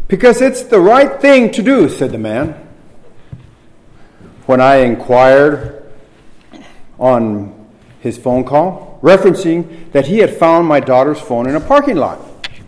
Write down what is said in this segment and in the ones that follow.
Because it's the right thing to do, said the man. When I inquired on his phone call, referencing that he had found my daughter's phone in a parking lot.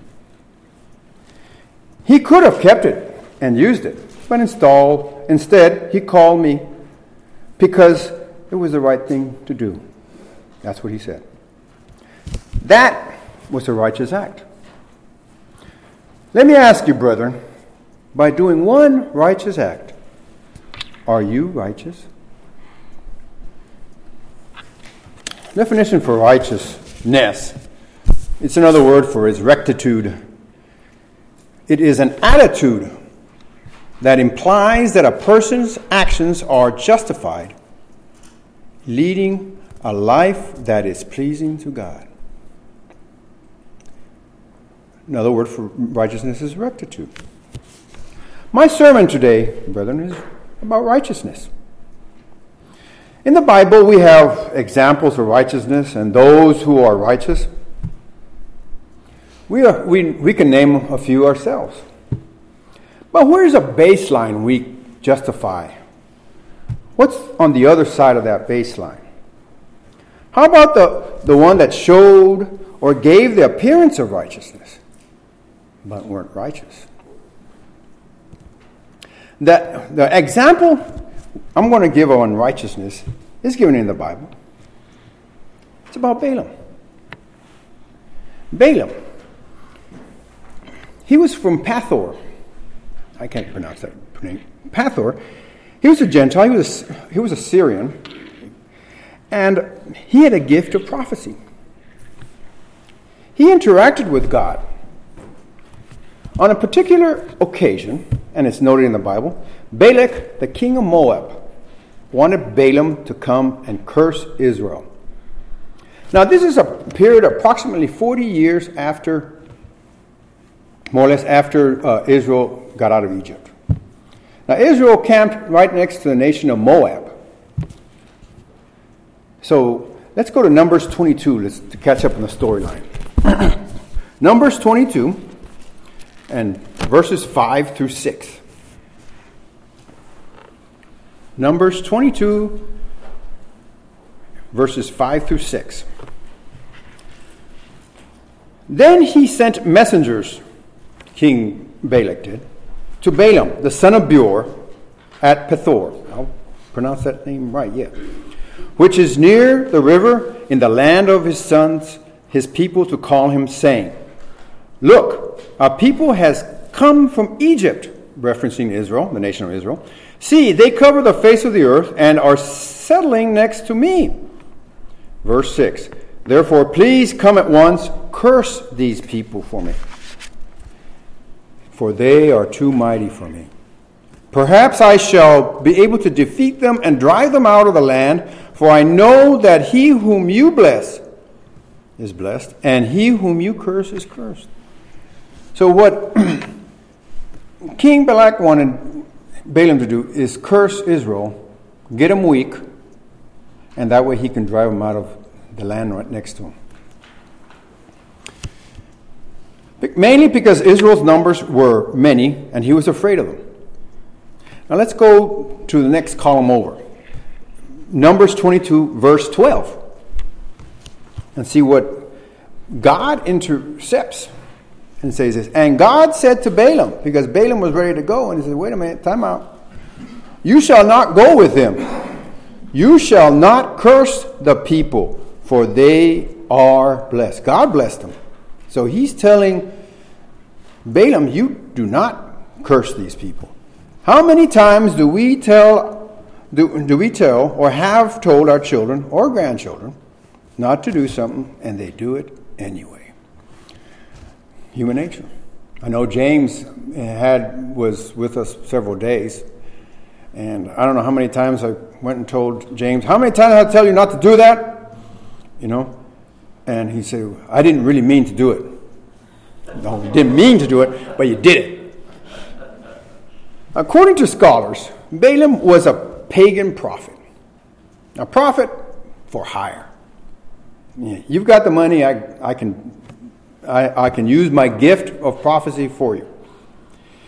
He could have kept it and used it, but instead he called me because it was the right thing to do. That's what he said. That was a righteous act. Let me ask you, brethren, by doing one righteous act, are you righteous? Definition for righteousness, it's another word for is rectitude. It is an attitude that implies that a person's actions are justified, leading a life that is pleasing to God. Another word for righteousness is rectitude. My sermon today, brethren, is about righteousness. In the Bible, we have examples of righteousness and those who are righteous. We can name a few ourselves. But where's a baseline we justify? What's on the other side of that baseline? How about the one that showed or gave the appearance of righteousness, but weren't righteous? The example I'm going to give on righteousness is given in the Bible. It's about Balaam. Balaam. He was from Pathor. I can't pronounce that name. Pathor. He was a Gentile. He was a Syrian. And he had a gift of prophecy. He interacted with God. On a particular occasion, and it's noted in the Bible, Balak, the king of Moab, wanted Balaam to come and curse Israel. Now, this is a period approximately 40 years after, more or less after Israel got out of Egypt. Now, Israel camped right next to the nation of Moab. So, let's go to Numbers 22 to catch up on the storyline. Numbers 22 and verses 5 through 6. Numbers 22, verses 5 through 6. Then he sent messengers, King Balak did, to Balaam, the son of Beor, at Pethor. I'll pronounce that name right, yeah. Which is near the river in the land of his sons, his people, to call him, saying, Look, a people has come from Egypt, referencing Israel, the nation of Israel. See, they cover the face of the earth and are settling next to me. Verse 6. Therefore, please come at once, curse these people for me, for they are too mighty for me. Perhaps I shall be able to defeat them and drive them out of the land, for I know that he whom you bless is blessed, and he whom you curse is cursed. So what King Balak wanted Balaam to do is curse Israel, get him weak, and that way he can drive them out of the land right next to him. Mainly because Israel's numbers were many, and he was afraid of them. Now let's go to the next column over. Numbers 22, verse 12. And see what God intercepts and says this. And God said to Balaam, because Balaam was ready to go, and he said, wait a minute, time out. You shall not go with them. You shall not curse the people, for they are blessed. God blessed them. So he's telling Balaam, you do not curse these people. How many times do we tell or have told our children or grandchildren not to do something, and they do it anyway? Human nature. I know James was with us several days, and I don't know how many times I went and told James, how many times did I tell you not to do that? And he said, I didn't really mean to do it. No, you didn't mean to do it, but you did it. According to scholars, Balaam was a pagan prophet. A prophet for hire. Yeah, you've got the money, I can use my gift of prophecy for you.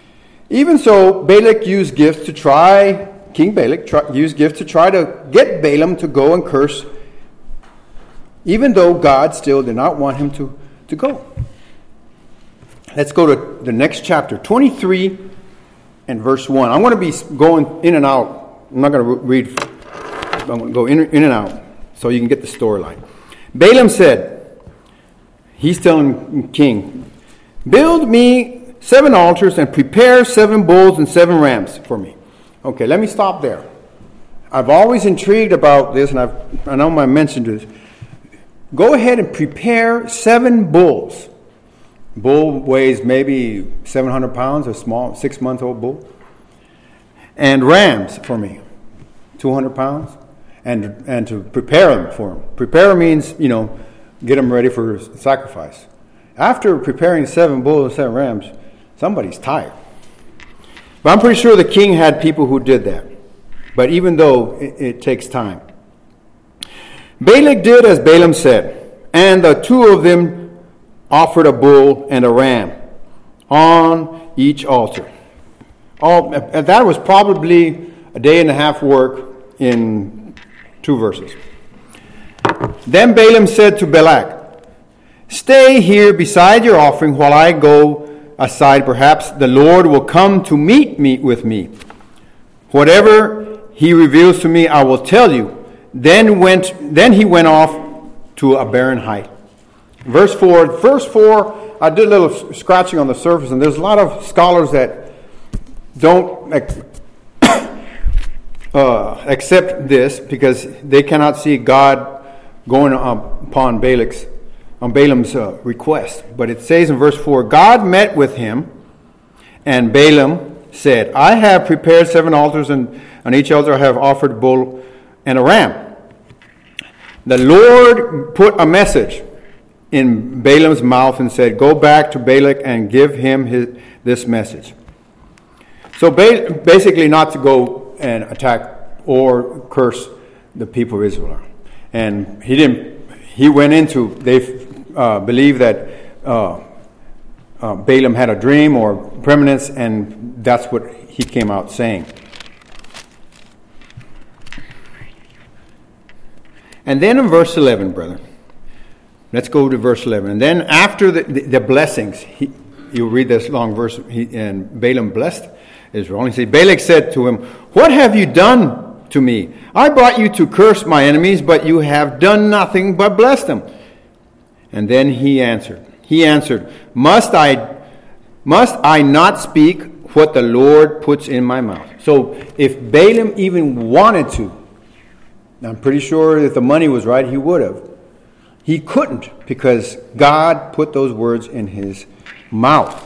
Even so, Balak used gifts to try, King Balak used gifts to try to get Balaam to go and curse, even though God still did not want him to go. Let's go to the next chapter, 23 and verse 1. I'm going to be going in and out. I'm not going to read. I'm going to go in and out so you can get the storyline. Balaam said, he's telling King, build me 7 altars and prepare 7 bulls and 7 rams for me. Okay, let me stop there. I've always intrigued about this, and I know I mentioned this. Go ahead and prepare 7 bulls. Bull weighs maybe 700 pounds, a small 6-month-old bull. And rams for me, 200 pounds. And to prepare them for him. Prepare means, get them ready for sacrifice. After preparing 7 bulls and 7 rams, somebody's tired. But I'm pretty sure the king had people who did that. But even though it takes time. Balak did as Balaam said, and the 2 of them offered a bull and a ram on each altar. That was probably a day and a half work in 2 verses. Then Balaam said to Balak, stay here beside your offering while I go aside. Perhaps the Lord will come to meet with me. Whatever he reveals to me, I will tell you. Then he went off to a barren height. Verse 4, I did a little scratching on the surface, and there's a lot of scholars that don't accept this because they cannot see God going upon Balaam's request. But it says in verse 4, God met with him, and Balaam said, I have prepared 7 altars, and on each altar I have offered a bull and a ram. The Lord put a message in Balaam's mouth and said, go back to Balak and give him this message. So basically not to go and attack or curse the people of Israel. And he went into, they believe that Balaam had a dream or preeminence, and that's what he came out saying. And then in verse 11, brother, let's go to verse 11. And then after the blessings, you read this long verse, and Balaam blessed Israel. And he said, Balak said to him, what have you done to me? I brought you to curse my enemies, but you have done nothing but bless them. And then he answered, must I not speak what the Lord puts in my mouth? So if Balaam even wanted to, I'm pretty sure if the money was right, he would have. He couldn't because God put those words in his mouth.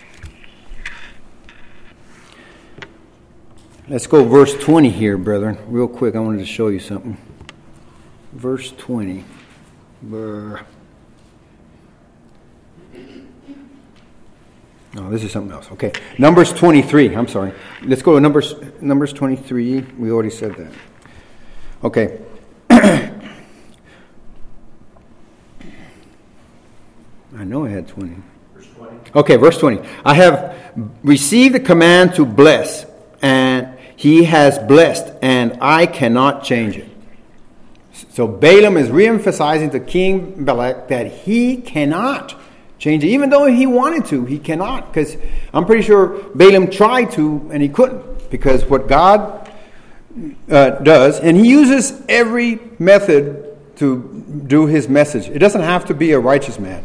Let's go verse 20 here, brethren. Real quick, I wanted to show you something. Verse 20. No, this is something else. Okay. Numbers 23. I'm sorry. Let's go to Numbers 23. We already said that. Okay. I know I had 20. Verse 20. Okay, verse 20. I have received the command to bless, and he has blessed, and I cannot change it. So Balaam is re-emphasizing to King Balak that he cannot change it. Even though he wanted to, he cannot. Because I'm pretty sure Balaam tried to, and he couldn't. Because what God does, and he uses every method to do his message. It doesn't have to be a righteous man.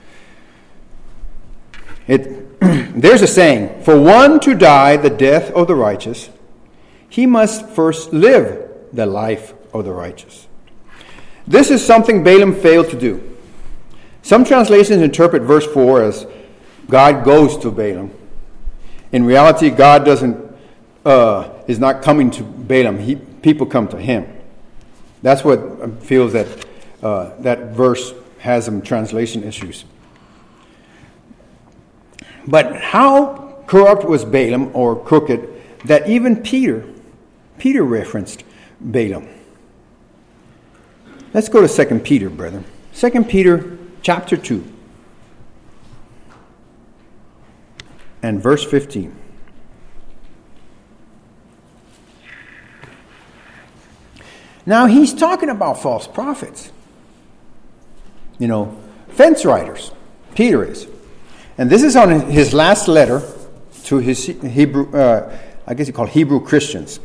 There's a saying, for one to die the death of the righteous, he must first live the life of the righteous. This is something Balaam failed to do. Some translations interpret verse 4 as God goes to Balaam. In reality, God is not coming to Balaam. People come to him. That's what feels that that verse has some translation issues. But how corrupt was Balaam, or crooked, that even Peter referenced Balaam. Let's go to 2 Peter, brethren. 2 Peter chapter 2 and verse 15. Now he's talking about false prophets. Fence riders. Peter is. And this is on his last letter to his Hebrew, I guess he called Hebrew Christians.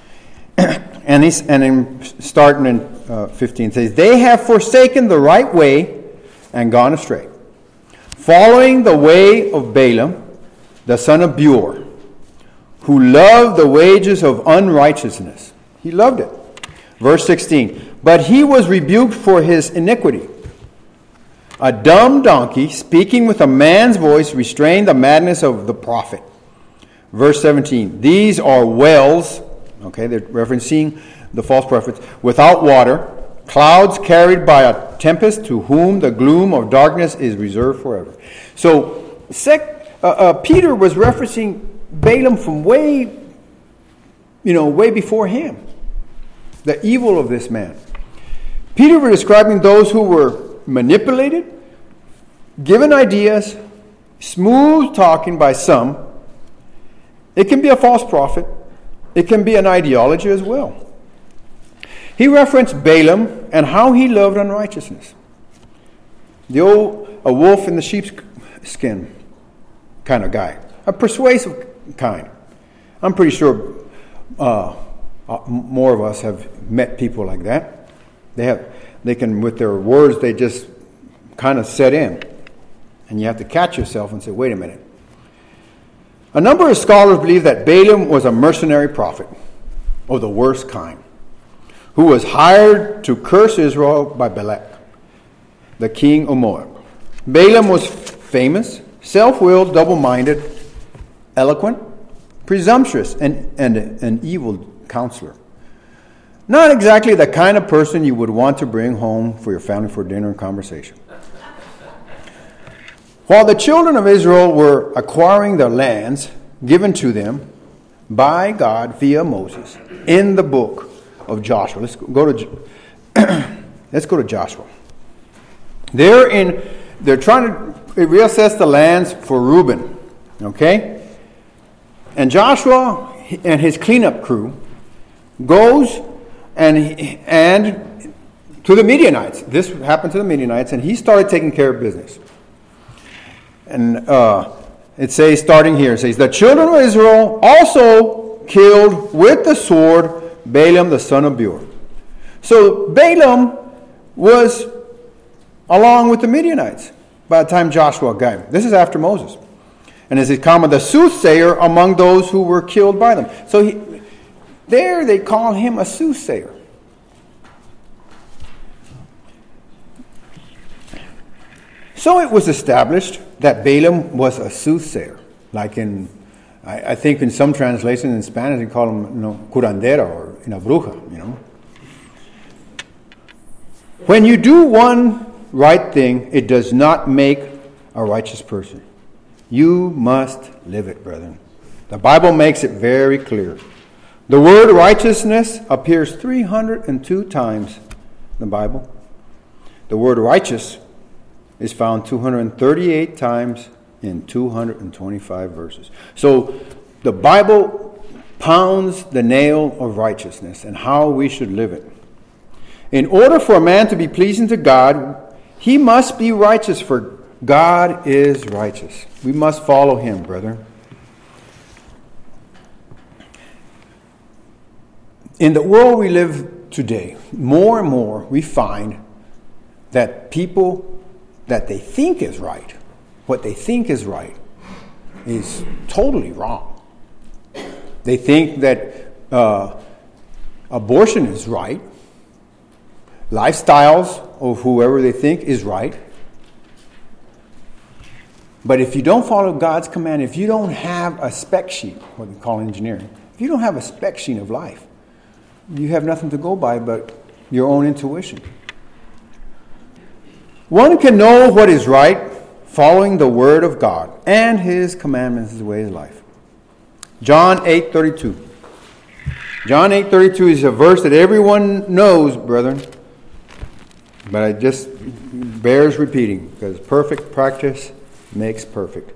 and starting in 15 says, they have forsaken the right way and gone astray, following the way of Balaam, the son of Beor, who loved the wages of unrighteousness. He loved it. Verse 16, but he was rebuked for his iniquity. A dumb donkey, speaking with a man's voice, restrained the madness of the prophet. Verse 17, these are wells, okay, they're referencing the false prophets, without water, clouds carried by a tempest, to whom the gloom of darkness is reserved forever. So, Peter was referencing Balaam from way before him. The evil of this man. Peter was describing those who were manipulated, given ideas, smooth talking by some. It can be a false prophet. It can be an ideology as well. He referenced Balaam and how he loved unrighteousness. A wolf in the sheep's skin kind of guy. A persuasive kind. I'm pretty sure more of us have met people like that. They can, with their words, they just kind of set in. And you have to catch yourself and say, wait a minute. A number of scholars believe that Balaam was a mercenary prophet of the worst kind, who was hired to curse Israel by Balak, the king of Moab. Balaam was famous, self-willed, double-minded, eloquent, presumptuous, and an evil counselor. Not exactly the kind of person you would want to bring home for your family for dinner and conversation. While the children of Israel were acquiring their lands given to them by God via Moses in the book of Joshua. Let's go to Joshua. They're trying to reassess the lands for Reuben. Okay? And Joshua and his cleanup crew goes and to the Midianites. This happened to the Midianites, and he started taking care of business. And it says, starting here, it says, the children of Israel also killed with the sword Balaam the son of Beor. So Balaam was along with the Midianites by the time Joshua got him. This is after Moses. And as he called the soothsayer among those who were killed by them. So there they call him a soothsayer. So it was established that Balaam was a soothsayer. Like I think in some translations in Spanish they call him curandera or bruja, When you do one right thing, it does not make a righteous person. You must live it, brethren. The Bible makes it very clear. The word righteousness appears 302 times in the Bible. The word righteous is found 238 times in 225 verses. So the Bible pounds the nail of righteousness and how we should live it. In order for a man to be pleasing to God, he must be righteous, for God is righteous. We must follow him, brethren. In the world we live today, more and more we find that people that they think is right, what they think is right, is totally wrong. They think that abortion is right. Lifestyles of whoever they think is right. But if you don't follow God's command, if you don't have a spec sheet, what we call engineering, if you don't have a spec sheet of life, you have nothing to go by but your own intuition. One can know what is right following the word of God and his commandments, his way of life. John 8:32. John 8:32 is a verse that everyone knows, brethren. But it just bears repeating, because perfect practice makes perfect.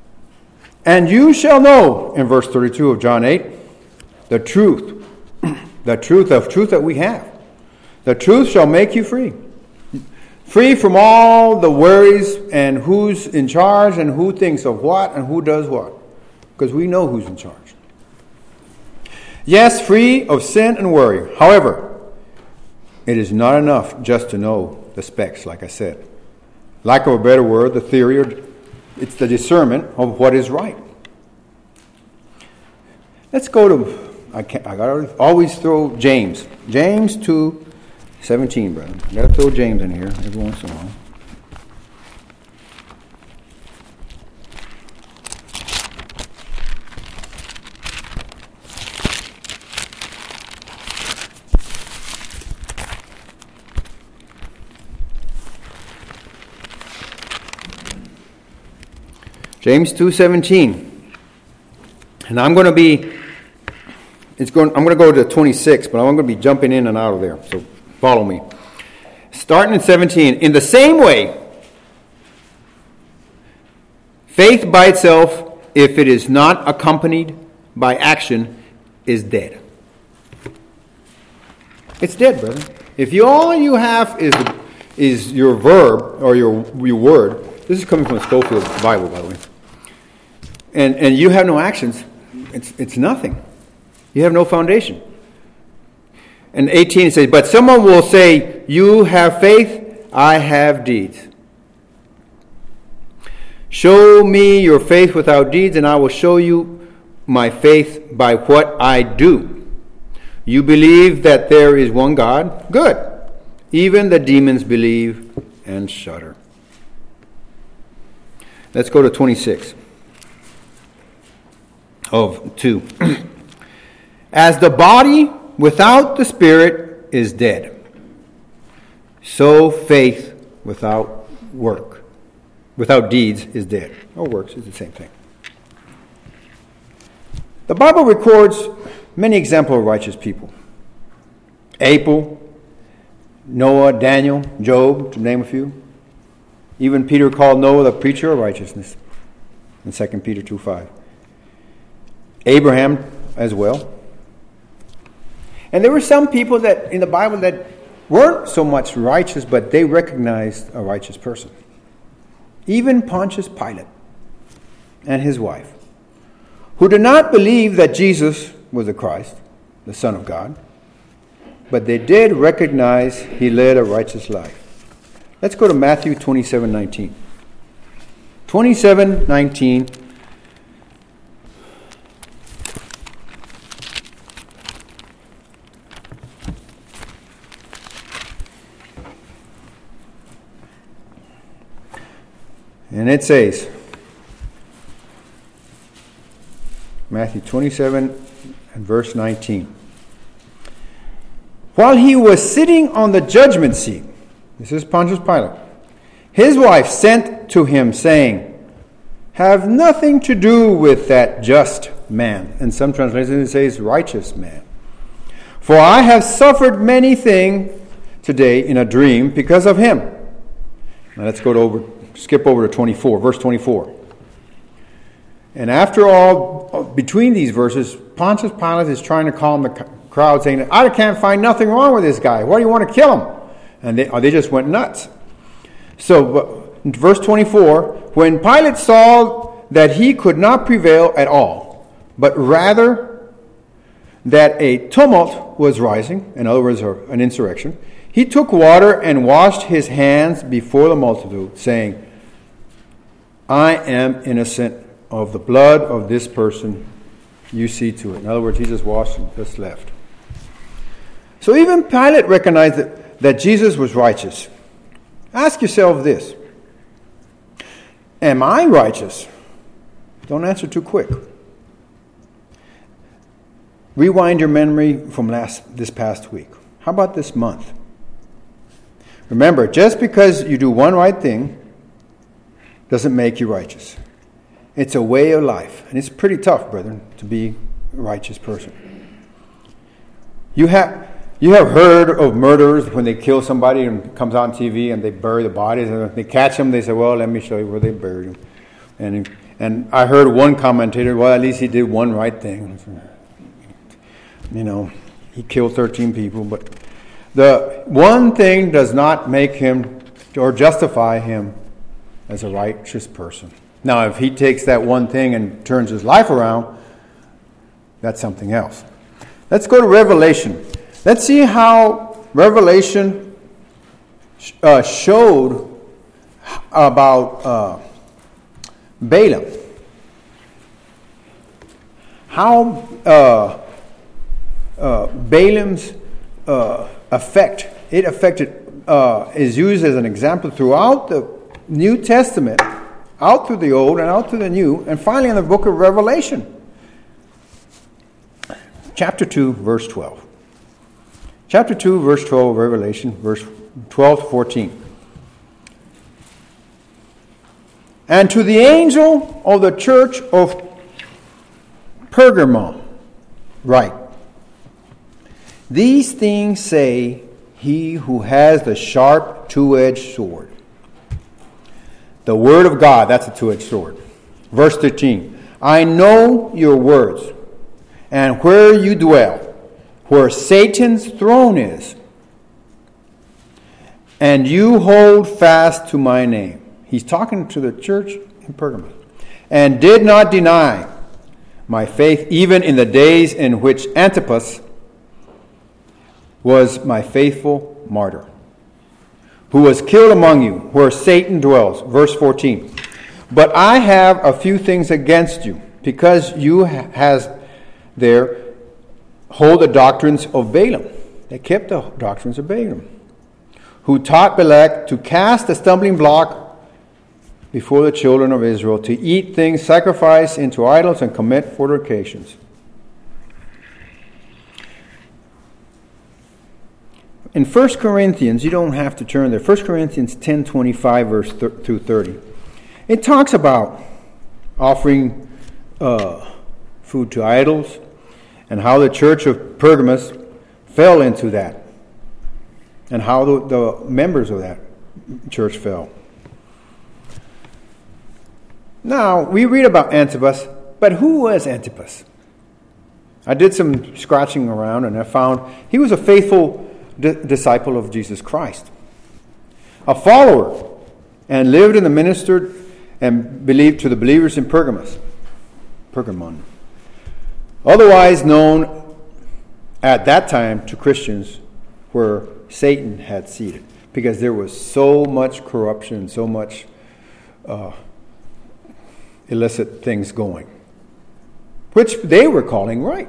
And you shall know, in verse 32 of John 8, the truth, The truth that we have. The truth shall make you free. Free from all the worries and who's in charge and who thinks of what and who does what. Because we know who's in charge. Yes, free of sin and worry. However, it is not enough just to know the specs, like I said. Lack of a better word, the theory, it's the discernment of what is right. Let's go to, I gotta always throw James. James 2:17, brother. I gotta throw James in here every once in a while. James 2:17. And I'm going to go to 26, but I'm going to be jumping in and out of there. So follow me. Starting in 17. In the same way, faith by itself, if it is not accompanied by action, is dead. It's dead, brother. If all you have is your verb or your word, this is coming from the Schofield Bible, by the way, and you have no actions, it's nothing. You have no foundation. And 18 it says, but someone will say, you have faith, I have deeds. Show me your faith without deeds, and I will show you my faith by what I do. You believe that there is one God? Good. Even the demons believe and shudder. Let's go to 26 of 2. As the body without the spirit is dead, so faith without deeds is dead. Or works is the same thing. The Bible records many examples of righteous people. Abel, Noah, Daniel, Job, to name a few. Even Peter called Noah the preacher of righteousness in 2 Peter 2:5. Abraham as well. And there were some people that in the Bible that weren't so much righteous, but they recognized a righteous person. Even Pontius Pilate and his wife, who did not believe that Jesus was the Christ, the Son of God, but they did recognize he led a righteous life. Let's go to Matthew 27:19. 27:19. And it says, Matthew 27 and verse 19. While he was sitting on the judgment seat, this is Pontius Pilate, his wife sent to him saying, have nothing to do with that just man. And some translations it says righteous man. For I have suffered many things today in a dream because of him. Now let's skip over to 24, verse 24. And after all, between these verses, Pontius Pilate is trying to calm the crowd, saying, I can't find nothing wrong with this guy. Why do you want to kill him? And they just went nuts. So, verse 24, when Pilate saw that he could not prevail at all, but rather that a tumult was rising, in other words, an insurrection, he took water and washed his hands before the multitude, saying, I am innocent of the blood of this person. You see to it. In other words, he just washed and just left. So even Pilate recognized that Jesus was righteous. Ask yourself this. Am I righteous? Don't answer too quick. Rewind your memory from this past week. How about this month? Remember, just because you do one right thing doesn't make you righteous. It's a way of life. And it's pretty tough, brethren, to be a righteous person. You have heard of murderers when they kill somebody and it comes out on TV and they bury the bodies. And if they catch them, they say, well, let me show you where they buried them. And I heard one commentator, well, at least he did one right thing. You know, he killed 13 people, but the one thing does not make him or justify him as a righteous person. Now, if he takes that one thing and turns his life around, that's something else. Let's go to Revelation. Let's see how Revelation showed about Balaam. How Balaam's is used as an example throughout the New Testament, out through the Old and out through the New, and finally in the book of Revelation. Chapter 2, verse 12. Chapter 2, verse 12 of Revelation, verse 12 to 14. And to the angel of the church of Pergamum, write, these things say he who has the sharp two-edged sword. The word of God, that's a two-edged sword. Verse 13, I know your words, and where you dwell, where Satan's throne is, and you hold fast to my name. He's talking to the church in Pergamum. And did not deny my faith, even in the days in which Antipas was my faithful martyr, who was killed among you, where Satan dwells. Verse 14. But I have a few things against you, because you hold the doctrines of Balaam. They kept the doctrines of Balaam, who taught Balak to cast a stumbling block before the children of Israel, to eat things sacrificed into idols and commit fornications. In 1 Corinthians, you don't have to turn there, 1 Corinthians 10:25 verse through 30, it talks about offering food to idols and how the church of Pergamos fell into that and how the members of that church fell. Now, we read about Antipas, but who was Antipas? I did some scratching around and I found he was a faithful disciple of Jesus Christ, a follower, and lived and ministered and believed to the believers in Pergamon, otherwise known at that time to Christians where Satan had seated, because there was so much corruption, so much illicit things going, which they were calling right.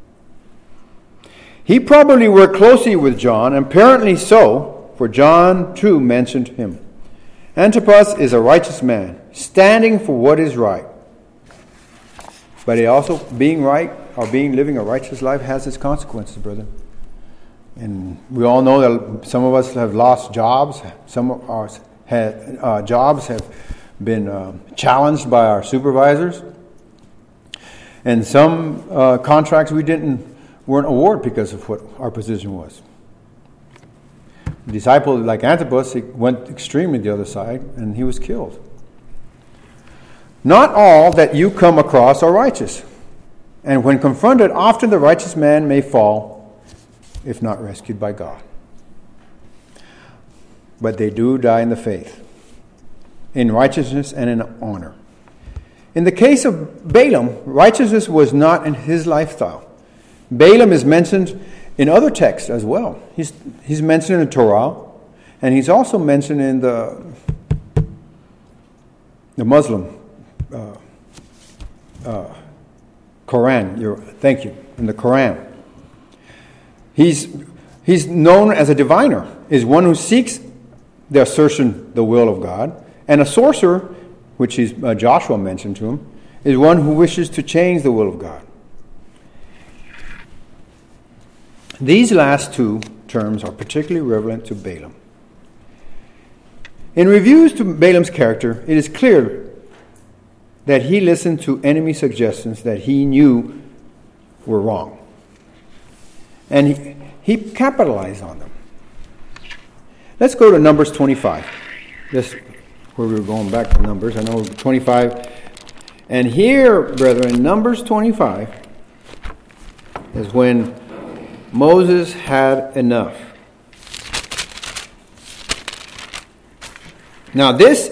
He probably worked closely with John, apparently so, for John too mentioned him. Antipas is a righteous man, standing for what is right. But he also, being right or living a righteous life has its consequences, brother. And we all know that some of us have lost jobs. Some of our jobs have been challenged by our supervisors. And some contracts we weren't awarded because of what our position was. A disciple like Antipas, he went extremely the other side, and he was killed. Not all that you come across are righteous. And when confronted, often the righteous man may fall, if not rescued by God. But they do die in the faith, in righteousness and in honor. In the case of Balaam, righteousness was not in his lifestyle. Balaam is mentioned in other texts as well. He's mentioned in the Torah, and he's also mentioned in the Muslim Quran. Thank you. In the Quran, he's known as a diviner, is one who seeks the assertion, the will of God, and a sorcerer, which is Joshua mentioned to him, is one who wishes to change the will of God. These last two terms are particularly relevant to Balaam. In reviews to Balaam's character, it is clear that he listened to enemy suggestions that he knew were wrong. And he capitalized on them. Let's go to Numbers 25. This where we were going back to Numbers. I know 25. And here, brethren, Numbers 25 is when Moses had enough. Now this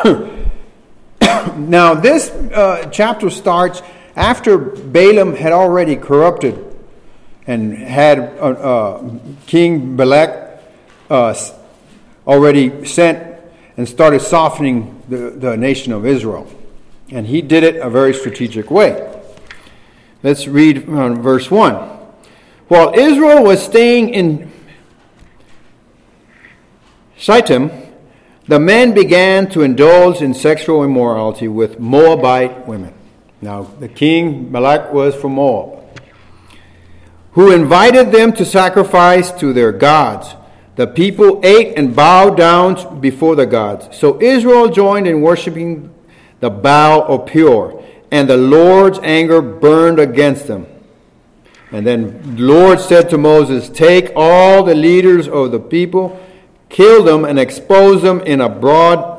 chapter starts after Balaam had already corrupted and had King Balak already sent and started softening the nation of Israel. And he did it a very strategic way. Let's read verse 1. While Israel was staying in Shittim, the men began to indulge in sexual immorality with Moabite women. Now, the king Balak was from Moab, who invited them to sacrifice to their gods. The people ate and bowed down before the gods. So Israel joined in worshiping the Baal of Peor, and the Lord's anger burned against them. And then the Lord said to Moses, "Take all the leaders of the people, kill them, and expose them in broad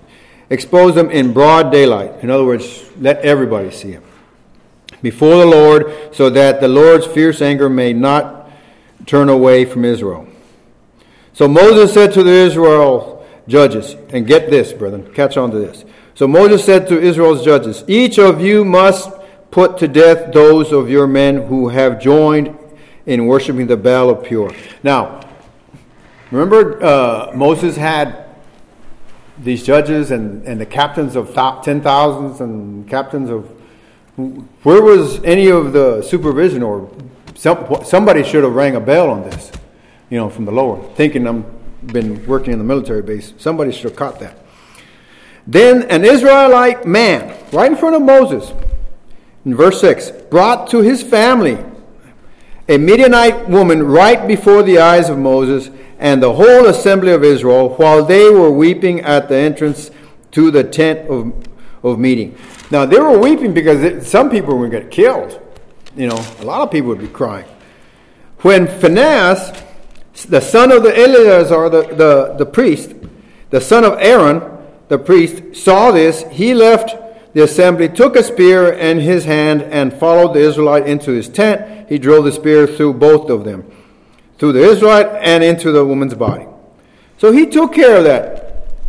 daylight." In other words, let everybody see them before the Lord, so that the Lord's fierce anger may not turn away from Israel. So Moses said to the Israel judges, and get this, brethren, catch on to this. So Moses said to Israel's judges, "Each of you must put to death those of your men who have joined in worshiping the Baal of Peor." Now, remember Moses had these judges and the captains of 10,000s and captains of... Where was any of the supervision, or somebody should have rang a bell on this, from the lower, thinking I've been working in the military base. Somebody should have caught that. Then an Israelite man, right in front of Moses, in verse 6, brought to his family a Midianite woman right before the eyes of Moses and the whole assembly of Israel, while they were weeping at the entrance to the tent of meeting. Now, they were weeping because some people were going to get killed. A lot of people would be crying. When Phinehas, the son of Eleazar, the priest, the son of Aaron, the priest, saw this, he left the assembly, took a spear in his hand, and followed the Israelite into his tent. He drove the spear through both of them, through the Israelite and into the woman's body. So he took care of that.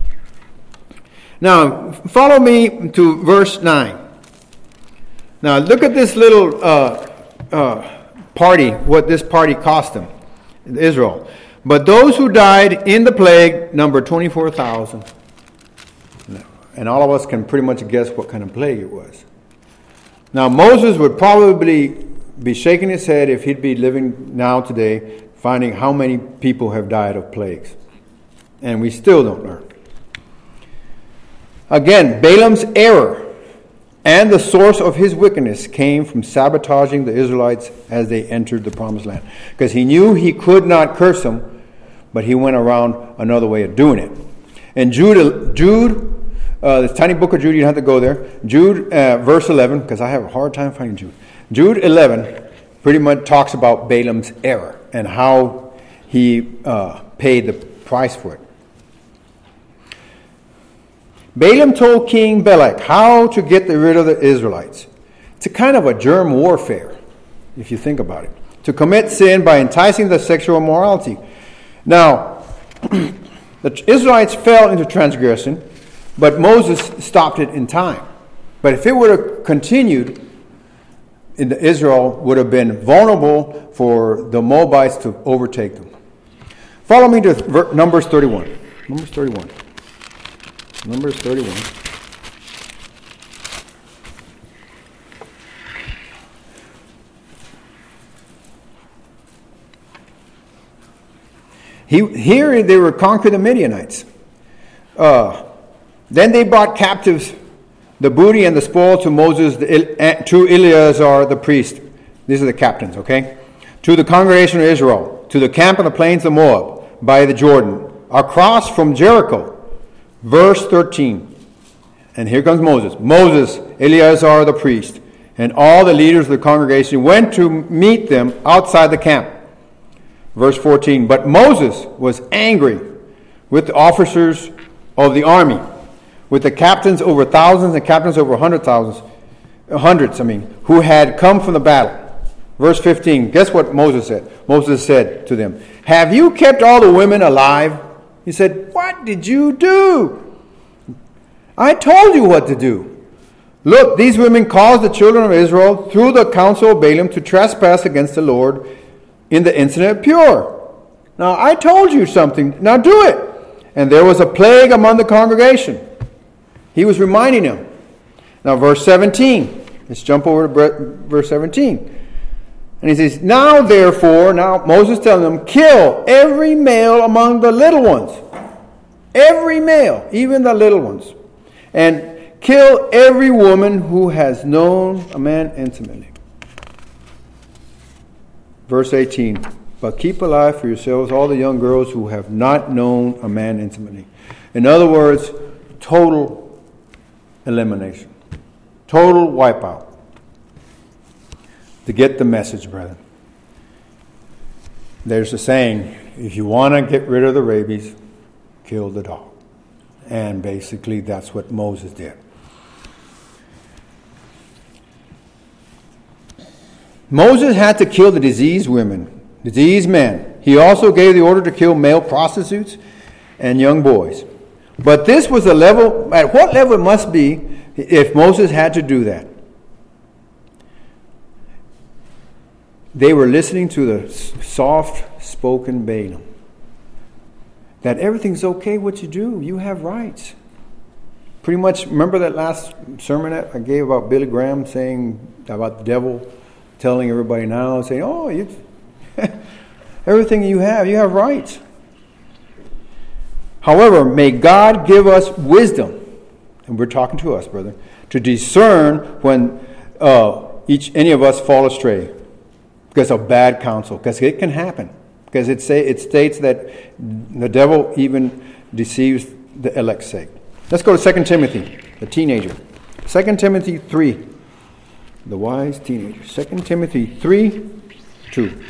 Now, follow me to verse 9. Now, look at this little party, what this party cost them, Israel. But those who died in the plague numbered 24,000. And all of us can pretty much guess what kind of plague it was. Now, Moses would probably be shaking his head if he'd be living now today, finding how many people have died of plagues. And we still don't learn. Again, Balaam's error and the source of his wickedness came from sabotaging the Israelites as they entered the promised land. Because he knew he could not curse them, but he went around another way of doing it. And Jude, this tiny book of Jude, you don't have to go there. Jude, verse 11, because I have a hard time finding Jude. Jude 11 pretty much talks about Balaam's error and how he paid the price for it. Balaam told King Balak how to get rid of the Israelites. It's a kind of a germ warfare, if you think about it. To commit sin by enticing the sexual immorality. Now, the Israelites fell into transgression, but Moses stopped it in time. But if it would have continued, Israel would have been vulnerable for the Moabites to overtake them. Follow me to Numbers 31. Numbers 31. Numbers 31. Here they were conquering the Midianites. Then they brought captives the booty and the spoil to Moses, to Eleazar the priest. These are the captains, okay? To the congregation of Israel, to the camp on the plains of Moab, by the Jordan, across from Jericho. Verse 13. And here comes Moses. Moses, Eleazar the priest, and all the leaders of the congregation went to meet them outside the camp. Verse 14. But Moses was angry with the officers of the army, with the captains over thousands and captains over hundreds, who had come from the battle. Verse 15, guess what Moses said? Moses said to them, have you kept all the women alive? He said, what did you do? I told you what to do. Look, these women caused the children of Israel through the counsel of Balaam to trespass against the Lord in the incident of Pur. Now I told you something, now do it. And there was a plague among the congregation. He was reminding them. Now verse 17, let's jump over to verse 17. And he says, now therefore, now Moses telling them, kill every male among the little ones. Every male, even the little ones. And kill every woman who has known a man intimately. Verse 18, but keep alive for yourselves all the young girls who have not known a man intimately. In other words, total elimination. Total wipeout. To get the message, brethren. There's a saying, if you want to get rid of the rabies, kill the dog. And basically that's what Moses did. Moses had to kill the diseased women, diseased men. He also gave the order to kill male prostitutes and young boys. But this was a level, at what level it must be if Moses had to do that? They were listening to the soft-spoken Balaam. That everything's okay what you do. You have rights. Pretty much, remember that last sermon that I gave about Billy Graham saying about the devil telling everybody now, saying, oh, everything you have rights. However, may God give us wisdom, and we're talking to us, brother, to discern when any of us fall astray. Because of bad counsel. Because it can happen. Because it states that the devil even deceives the elect's sake. Let's go to 2 Timothy, the teenager. 2 Timothy 3, the wise teenager. 2 Timothy 3:2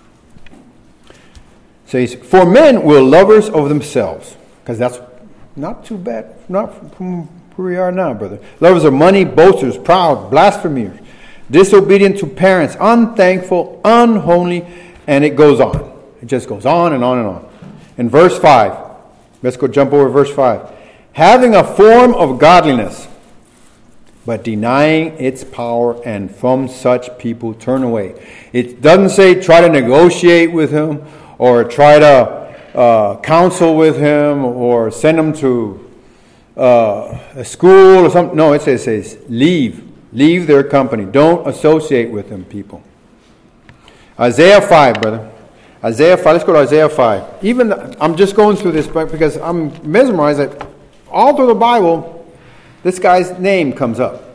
says, for men will lovers of themselves. Because that's not too bad. Not from where we are now, brother. Lovers of money, boasters, proud, blasphemers, disobedient to parents, unthankful, unholy, and it goes on. It just goes on and on and on. In verse 5, let's go jump over verse 5. Having a form of godliness, but denying its power, and from such people turn away. It doesn't say try to negotiate with him, or try to counsel with him, or send him to a school or something. No, it says leave. Leave their company. Don't associate with them, people. Isaiah 5, brother. Isaiah 5. Let's go to Isaiah 5. I'm just going through this because I'm mesmerized that all through the Bible, this guy's name comes up.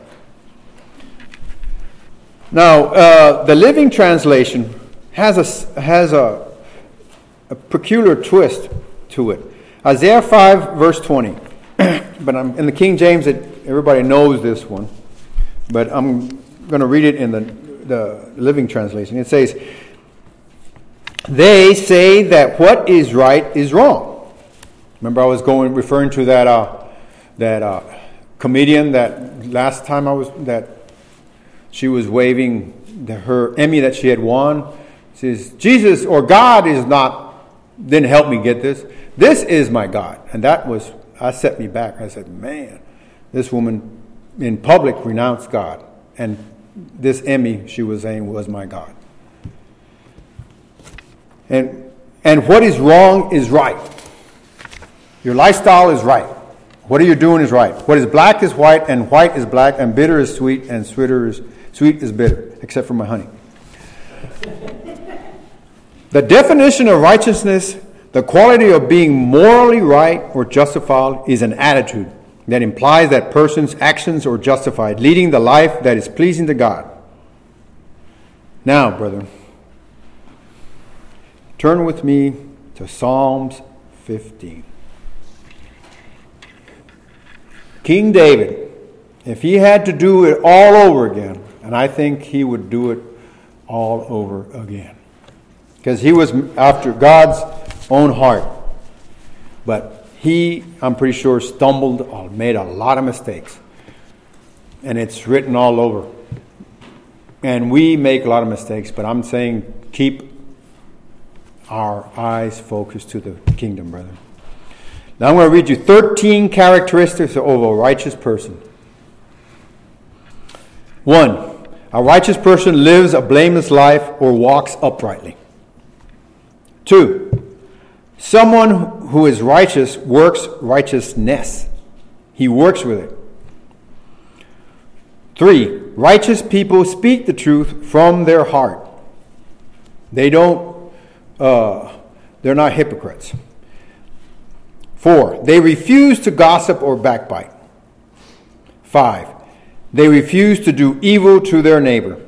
Now, the Living Translation has a peculiar twist to it. Isaiah 5, verse 20. But in the King James, everybody knows this one. But I'm going to read it in the Living Translation. It says, they say that what is right is wrong. Remember I was referring to that comedian that last time that she was waving her Emmy that she had won. She says, Jesus or God didn't help me get this. This is my God. And that set me back. I said, man, this woman in public renounced God, and this Emmy, she was saying, was my God. And what is wrong is right. Your lifestyle is right. What are you doing is right. What is black is white, and white is black, and bitter is sweet, and sweet is bitter, except for my honey. The definition of righteousness, the quality of being morally right or justified, is an attitude that implies that person's actions are justified, leading the life that is pleasing to God. Now, brethren, turn with me to Psalms 15. King David, if he had to do it all over again, and I think he would do it all over again, because he was after God's own heart. But he, I'm pretty sure, stumbled or made a lot of mistakes. And it's written all over And we make a lot of mistakes, but I'm saying keep our eyes focused to the kingdom, brother. Now I'm going to read you 13 characteristics of a righteous person. 1. A righteous person lives a blameless life or walks uprightly. 2. Someone who is righteous works righteousness. He works with it. 3. Righteous people speak the truth from their heart. They're not hypocrites. 4. They refuse to gossip or backbite. 5. They refuse to do evil to their neighbor.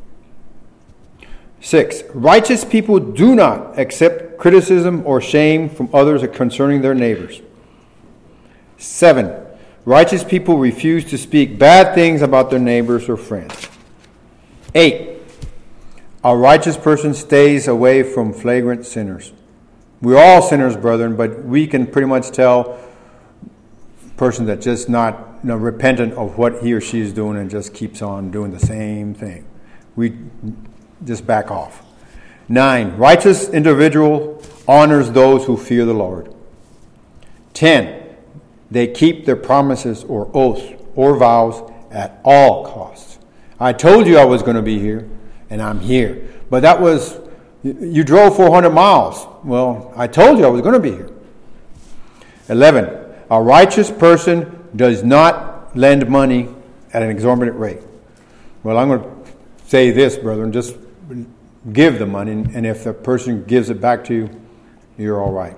6. Righteous people do not accept criticism or shame from others concerning their neighbors. 7. Righteous people refuse to speak bad things about their neighbors or friends. 8. A righteous person stays away from flagrant sinners. We're all sinners, brethren, but we can pretty much tell a person that's just not repentant of what he or she is doing and just keeps on doing the same thing. We just back off. 9. Righteous individual honors those who fear the Lord. 10. They keep their promises or oaths or vows at all costs. I told you I was going to be here, and I'm here. But that was, you drove 400 miles. Well, I told you I was going to be here. 11. A righteous person does not lend money at an exorbitant rate. Well, I'm going to say this, brethren, just give the money, and if the person gives it back to you, you're all right.